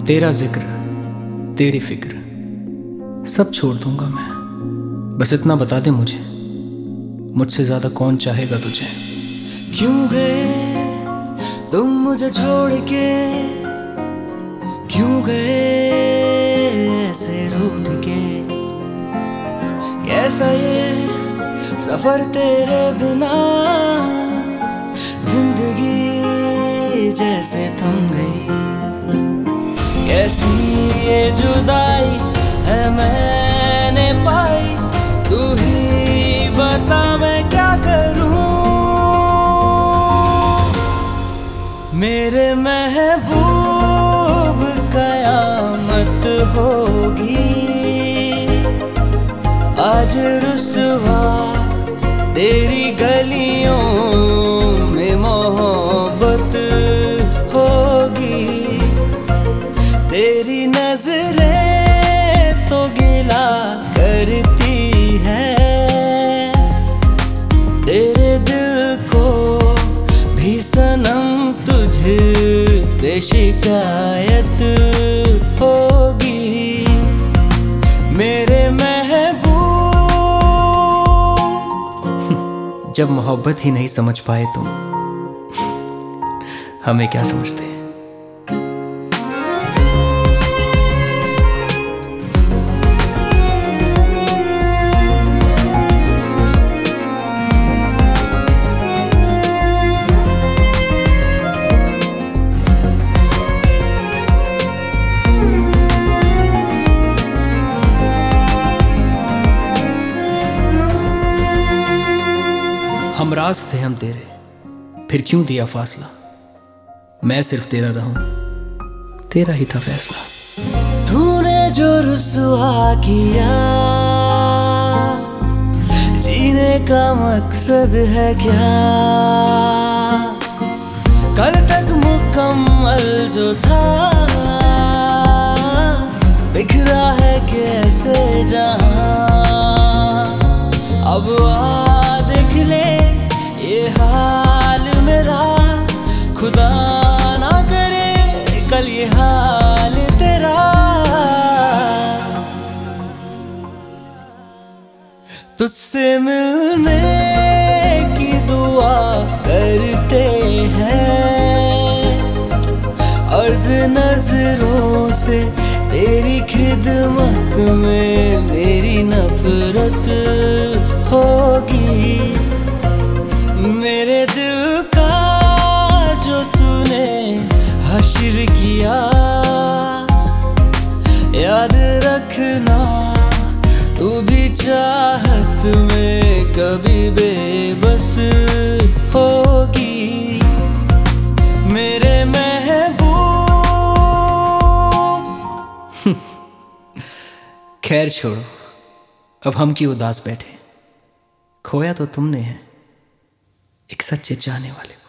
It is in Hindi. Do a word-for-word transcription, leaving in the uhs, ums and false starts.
तेरा जिक्र, तेरी फिक्र सब छोड़ दूंगा मैं। बस इतना बता दे मुझे, मुझसे ज्यादा कौन चाहेगा तुझे। क्यों गए तुम मुझे छोड़ के, क्यों गए ऐसे रूठ के। कैसा ये सफर तेरे बिना, जिंदगी जैसे थम गई। कैसी ये जुदाई है मैंने पाई, तू ही बता मैं क्या करूं। मेरे महबूब कयामत होगी, आज रुसवा तेरी गलियों में मोहब्बत होगी। तेरी नजरें तो गिला करती है, तेरे दिल को भी सनम तुझसे शिकायत होगी। मेरे महबूब, जब मोहब्बत ही नहीं समझ पाए तुम, हमें क्या समझते। हम राज थे हम तेरे, फिर क्यों दिया फासला। मैं सिर्फ तेरा रहूं, तेरा ही था फैसला। तूने जो रुसवा किया, जीने का मकसद है क्या। कल तक मुकम्मल जो था, बिखरा है कैसे जहां। अब आ देख ले ये हाल मेरा, खुदा ना करे कल ये हाल तेरा। तुझसे मिलने की दुआ करते हैं, अर्ज नजरों से तेरी खिदमत में मेरी नफरत होगी। मेरे दिल का जो तूने हश्र किया, याद रखना तू भी चाहत में कभी बेबस होगी। मेरे महबूब, खैर छोड़ो, अब हम क्यों उदास बैठे। खोया तो तुमने है एक सच्चे चाहने वाले।